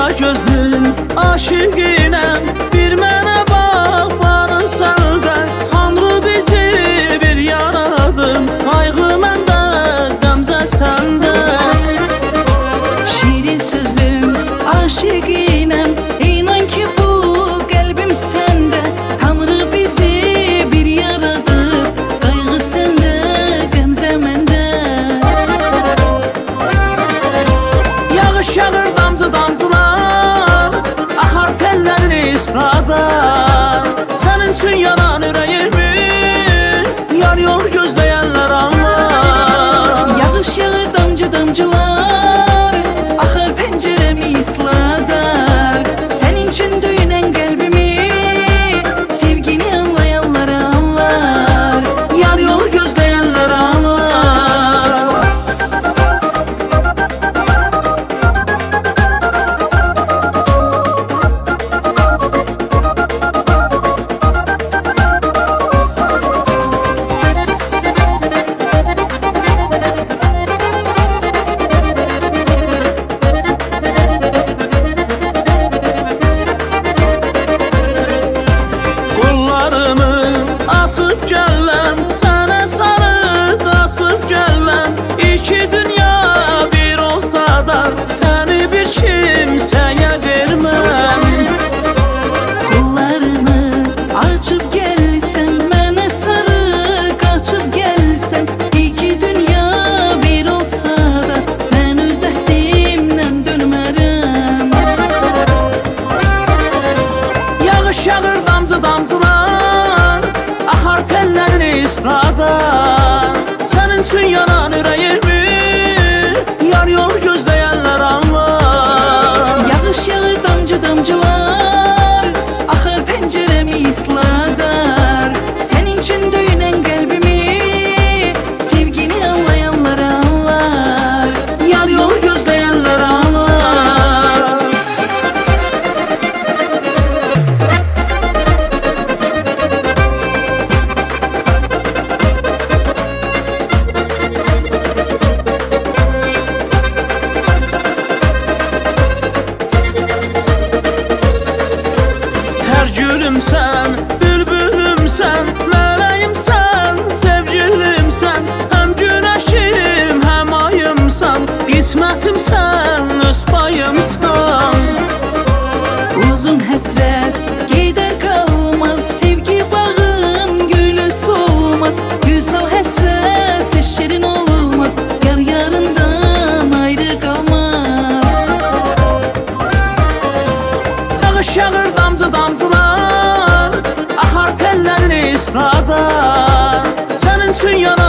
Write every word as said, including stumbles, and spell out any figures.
gözün aşığıyəm, bir mənə bax varın səndə. Tanrı bizi bir yaradın, qayğı məndə, qəmzə səndə. Şirin sözlüm aşığıyəm, inan ki bu qəlbim səndə. Tanrı bizi bir yaradıb, qayğı səndə, qəmzə məndə. Yağış yağır damcı damcılar, axar tellərini ısladar. Sənin üçün yanan ürəyimi, yar yol gözləyənlər anlar. Yağış yağır damcı damcılar, axar pəncərəmi isladar. Sənin üçün döyünən qəlbimi, sevgini anlayanlar anlar. Yar yol gözləyənlər anlar. Qollarımı açıb gələm, sənə sarı qaçıb gələm. İki dünya bir olsa da, səni bir kimsəyə verməm. Qollarını açıb gəlsən, mənə sarı qaçıb gəlsən. İki dünya bir olsa da, mən öz əhdimdən dönmərəm. Yağış yağır damcı damcılar, axar tellərini ısladar. Sənin üçün yanan ürəyimi, yar yol gözləyənlər anlar. Yağış yağır damcı damcılar, axar pəncərəmi isladar. Sənin üçün döyünən qəlbimi, sevgini anlayanlar anlar. Yar yol gözləyənlər anlar. Hər gülümsən, bülbülümsən, mələyimsən, sevgilimsən. Həm günəşim, həm ayımsan, qismətimsən, öz payımsan. Uzun həsrət gedər qalmaz, sevgi bağın gülü solmaz. Güzel həsrət şirin olmaz, yar yarından ayrı qalmaz. Yağış yağır damcı damcılar, axar tellərini ısladar. Sənin üçün yanan